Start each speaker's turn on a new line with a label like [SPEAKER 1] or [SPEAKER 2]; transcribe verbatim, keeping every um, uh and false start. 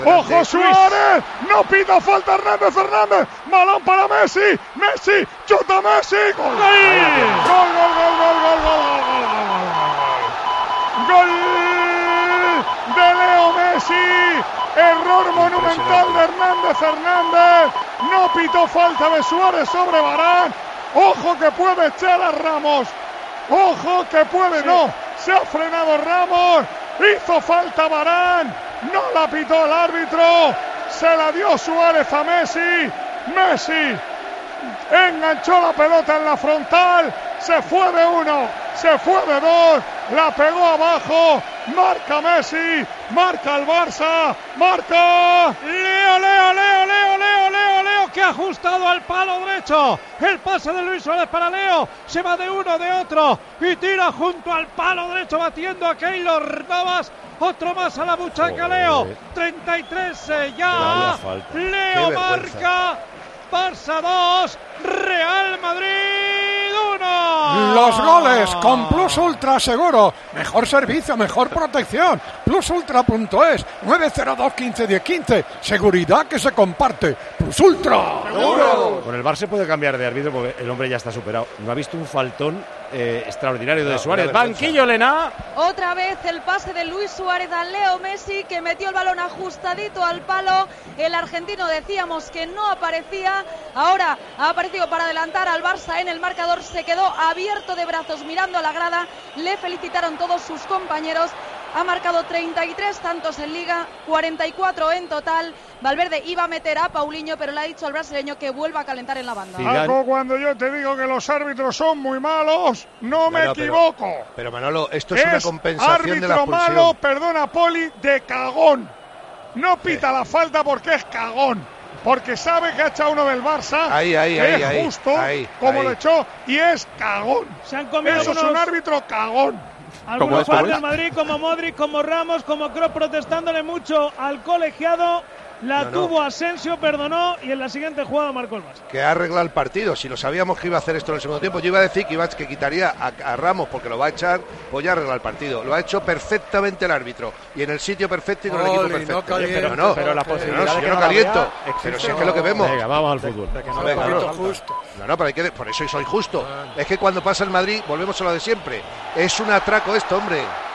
[SPEAKER 1] ¡Ojo Suárez! ¡No pita falta Hernández Fernández! ¡Balón para Messi! ¡Messi! ¡Chuta Messi! ¡Gol! ¡Gol, gol, gol, gol, gol, gol, gol, gol, gol! ¡Gol de Leo Messi! Error monumental de Hernández Fernández. No pitó falta de Suárez sobre Varane. ¡Ojo que puede echar a Ramos! ¡Ojo que puede! Sí. ¡No! Se ha frenado Ramos. Hizo falta Varane. No la pitó el árbitro. Se la dio Suárez a Messi. Messi enganchó la pelota en la frontal. Se fue de uno. Se fue de dos. La pegó abajo. Marca Messi. Marca el Barça. Marca.
[SPEAKER 2] Leo, Leo, Leo, Leo, Leo, Leo, Leo. Que ha ajustado al palo derecho. El pase de Luis Suárez para Leo. Se va de uno, de otro. Y tira junto al palo derecho batiendo a Keylor Navas. Otro más a la buchaca, Leo. treinta y tres eh, ya. Leo marca. Barça dos. Real Madrid uno.
[SPEAKER 3] Los goles con Plus Ultra Seguro. Mejor servicio, mejor protección. plus ultra punto es. nueve cero dos, quince, diez, quince. Seguridad que se comparte. Plus Ultra.
[SPEAKER 4] ¡Seguro! Con el Barça puede cambiar de árbitro porque el hombre ya está superado. No ha visto un faltón eh, extraordinario de Suárez. Banquillo, Lena.
[SPEAKER 5] Otra vez el pase de Luis Suárez a Leo Messi, que metió el balón ajustadito al palo. El argentino decíamos que no aparecía. Ahora ha aparecido para adelantar al Barça en el marcador. Se quedó abierto de brazos mirando a la grada. Le felicitaron todos sus compañeros. Ha marcado treinta y tres tantos en Liga, cuarenta y cuatro en total. Valverde iba a meter a Paulinho, pero le ha dicho al brasileño que vuelva a calentar en la banda.
[SPEAKER 1] Algo cuando yo te digo que los árbitros son muy malos, no me no, equivoco.
[SPEAKER 6] Pero, pero Manolo, esto es, es una compensación de la
[SPEAKER 1] expulsión. Árbitro malo, perdona Poli, de cagón. No pita sí. la falta porque es cagón. Porque sabe que ha echado uno del Barça,
[SPEAKER 6] ahí, ahí,
[SPEAKER 1] que
[SPEAKER 6] ahí,
[SPEAKER 1] es
[SPEAKER 6] ahí,
[SPEAKER 1] justo,
[SPEAKER 6] ahí,
[SPEAKER 1] como
[SPEAKER 6] ahí.
[SPEAKER 1] lo echó, y es cagón.
[SPEAKER 2] Se han comido
[SPEAKER 1] Eso
[SPEAKER 2] unos...
[SPEAKER 1] es un árbitro cagón.
[SPEAKER 2] Algunos fans del Madrid, como Modric, como Ramos, como Kroos, protestándole mucho al colegiado. La no, tuvo no. Asensio, perdonó y en la siguiente jugada marcó el Barça.
[SPEAKER 6] Que ha arreglado el partido. Si lo sabíamos que iba a hacer esto en el segundo tiempo, yo iba a decir que, iba, que quitaría a, a Ramos porque lo va a echar, pues ya arregla el partido. Lo ha hecho perfectamente el árbitro y en el sitio perfecto y con
[SPEAKER 3] Oli,
[SPEAKER 6] el equipo perfecto.
[SPEAKER 3] No caliento,
[SPEAKER 6] pero no,
[SPEAKER 4] pero la posibilidad
[SPEAKER 6] no,
[SPEAKER 4] de
[SPEAKER 6] si
[SPEAKER 4] que
[SPEAKER 6] yo no
[SPEAKER 4] no
[SPEAKER 6] caliento. Pero si es que es lo que vemos.
[SPEAKER 4] Venga, vamos al fútbol.
[SPEAKER 3] De que no,
[SPEAKER 6] Venga,
[SPEAKER 3] no,
[SPEAKER 6] justo. no, no, pero hay que, por eso soy justo. Es que cuando pasa el Madrid, volvemos a lo de siempre. Es un atraco esto, hombre.